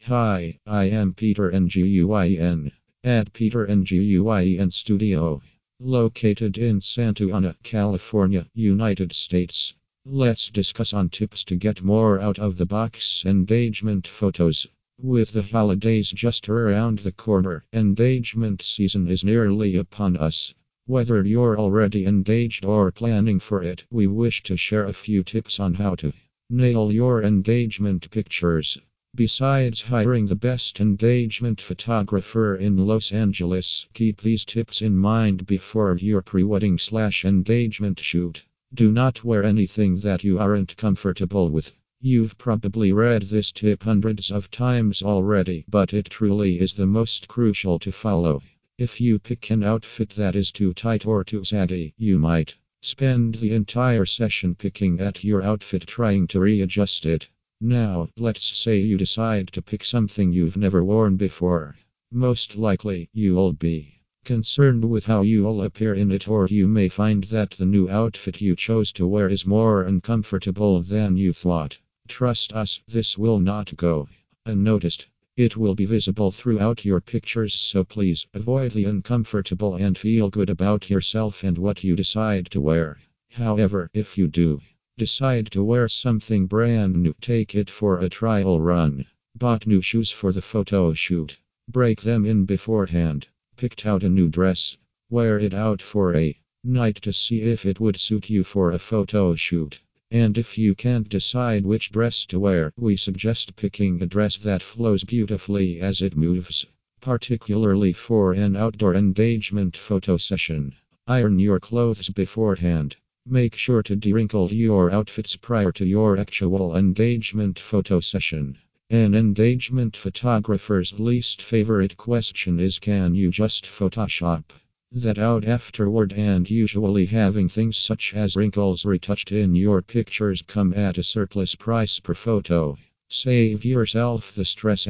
Hi, I am Peter Nguyen at Peter Nguyen Studio, located in Santa Ana, California, United States. Let's discuss on tips to get more out of the box engagement photos. With the holidays just around the corner, engagement season is nearly upon us. Whether you're already engaged or planning for it, we wish to share a few tips on how to nail your engagement pictures. Besides hiring the best engagement photographer in Los Angeles, keep these tips in mind before your pre-wedding/engagement shoot. Do not wear anything that you aren't comfortable with. You've probably read this tip hundreds of times already, but it truly is the most crucial to follow. If you pick an outfit that is too tight or too saggy, you might spend the entire session picking at your outfit trying to readjust it. Now, let's say you decide to pick something you've never worn before. Most likely, you'll be concerned with how you'll appear in it, or you may find that the new outfit you chose to wear is more uncomfortable than you thought. Trust us, this will not go unnoticed. It will be visible throughout your pictures, so please avoid the uncomfortable and feel good about yourself and what you decide to wear. However, if you do decide to wear something brand new, take it for a trial run. Bought new shoes for the photo shoot. Break them in beforehand. Picked out a new dress. Wear it out for a night to see if it would suit you for a photo shoot. And if you can't decide which dress to wear, we suggest picking a dress that flows beautifully as it moves, particularly for an outdoor engagement photo session. Iron your clothes beforehand. Make sure to de-wrinkle your outfits prior to your actual engagement photo session. An engagement photographer's least favorite question is, can you just Photoshop that out afterward? And usually having things such as wrinkles retouched in your pictures come at a surplus price per photo. Save yourself the stress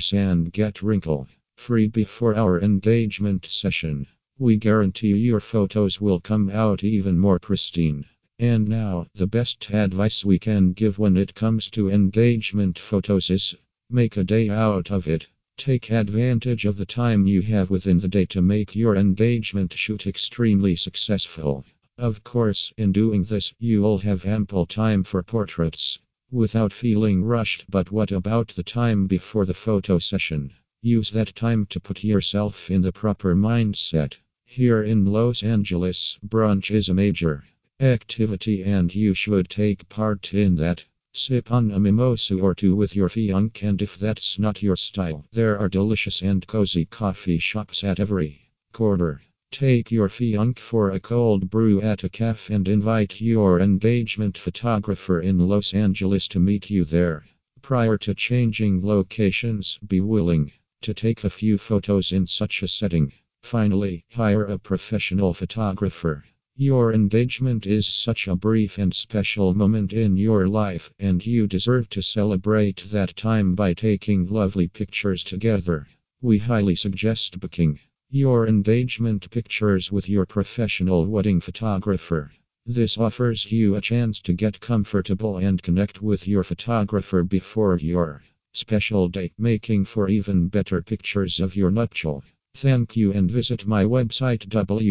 & get wrinkle free before our engagement session. We guarantee your photos will come out even more pristine. And now, the best advice we can give when it comes to engagement photos is make a day out of it. Take advantage of the time you have within the day to make your engagement shoot extremely successful. Of course, in doing this, you'll have ample time for portraits without feeling rushed. But what about the time before the photo session? Use that time to put yourself in the proper mindset. Here in Los Angeles, brunch is a major activity and you should take part in that. Sip on a mimosa or two with your fiancé, and if that's not your style, there are delicious and cozy coffee shops at every corner. Take your fiancé for a cold brew at a cafe and invite your engagement photographer in Los Angeles to meet you there. Prior to changing locations, be willing to take a few photos in such a setting. Finally, hire a professional photographer. Your engagement is such a brief and special moment in your life, and you deserve to celebrate that time by taking lovely pictures together. We highly suggest booking your engagement pictures with your professional wedding photographer. This offers you a chance to get comfortable and connect with your photographer before your special day, making for even better pictures of your nuptial. Thank you, and visit my website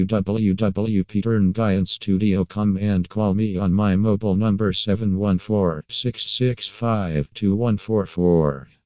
www.peternguyenstudio.com and call me on my mobile number 714-665-2144.